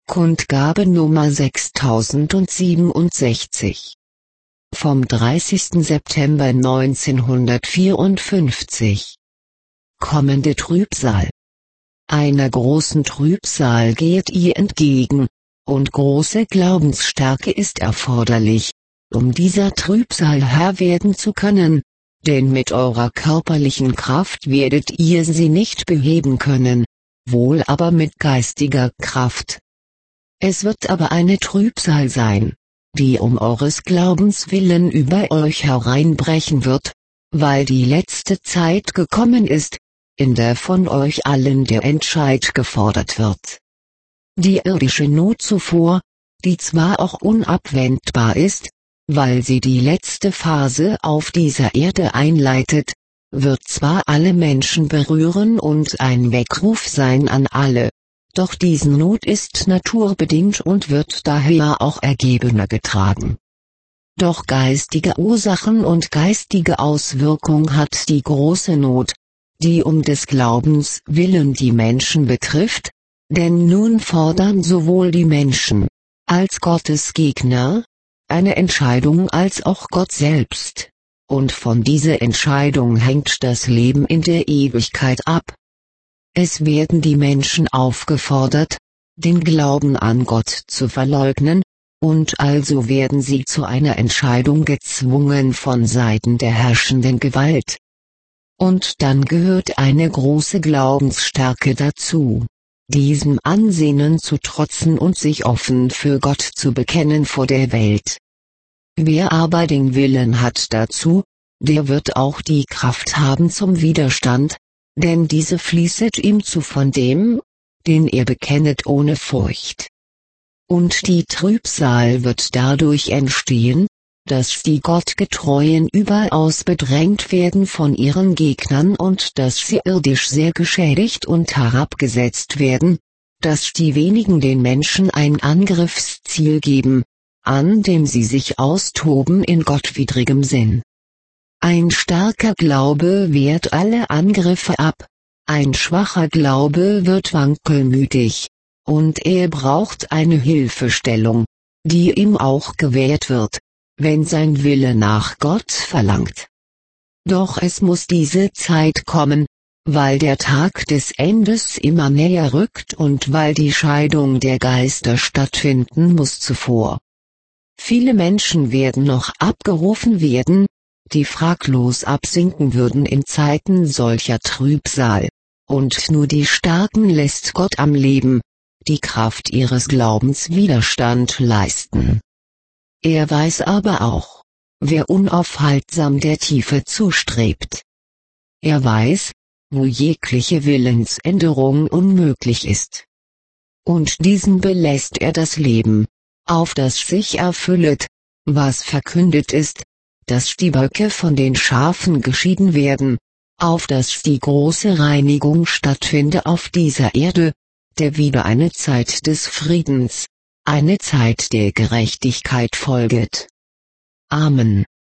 Kundgabe Nummer 6067. Vom 30. September 1954. Kommende Trübsal. Einer großen Trübsal geht ihr entgegen, und große Glaubensstärke ist erforderlich, um dieser Trübsal Herr werden zu können, denn mit eurer körperlichen Kraft werdet ihr sie nicht beheben können, wohl aber mit geistiger Kraft. Es wird aber eine Trübsal sein, die um eures Glaubens willen über euch hereinbrechen wird, weil die letzte Zeit gekommen ist, in der von euch allen der Entscheid gefordert wird. Die irdische Not zuvor, die zwar auch unabwendbar ist, weil sie die letzte Phase auf dieser Erde einleitet, wird zwar alle Menschen berühren und ein Weckruf sein an alle, doch diese Not ist naturbedingt und wird daher auch ergebener getragen. Doch geistige Ursachen und geistige Auswirkung hat die große Not, die um des Glaubens willen die Menschen betrifft, denn nun fordern sowohl die Menschen, als Gottes Gegner, eine Entscheidung als auch Gott selbst, und von dieser Entscheidung hängt das Leben in der Ewigkeit ab. Es werden die Menschen aufgefordert, den Glauben an Gott zu verleugnen, und also werden sie zu einer Entscheidung gezwungen von Seiten der herrschenden Gewalt. Und dann gehört eine große Glaubensstärke dazu, diesem Ansinnen zu trotzen und sich offen für Gott zu bekennen vor der Welt. Wer aber den Willen hat dazu, der wird auch die Kraft haben zum Widerstand, denn diese fließet ihm zu von dem, den er bekennet ohne Furcht. Und die Trübsal wird dadurch entstehen, dass die Gottgetreuen überaus bedrängt werden von ihren Gegnern und dass sie irdisch sehr geschädigt und herabgesetzt werden, dass die wenigen den Menschen ein Angriffsziel geben, an dem sie sich austoben in gottwidrigem Sinn. Ein starker Glaube wehrt alle Angriffe ab, ein schwacher Glaube wird wankelmütig, und er braucht eine Hilfestellung, die ihm auch gewährt wird, wenn sein Wille nach Gott verlangt. Doch es muss diese Zeit kommen, weil der Tag des Endes immer näher rückt und weil die Scheidung der Geister stattfinden muss zuvor. Viele Menschen werden noch abgerufen werden, die fraglos absinken würden in Zeiten solcher Trübsal, und nur die Starken lässt Gott am Leben, die Kraft ihres Glaubens Widerstand leisten. Er weiß aber auch, wer unaufhaltsam der Tiefe zustrebt. Er weiß, wo jegliche Willensänderung unmöglich ist. Und diesen belässt er das Leben, auf das sich erfüllet, was verkündet ist, dass die Böcke von den Schafen geschieden werden, auf dass die große Reinigung stattfinde auf dieser Erde, der wieder eine Zeit des Friedens, eine Zeit der Gerechtigkeit folget. Amen.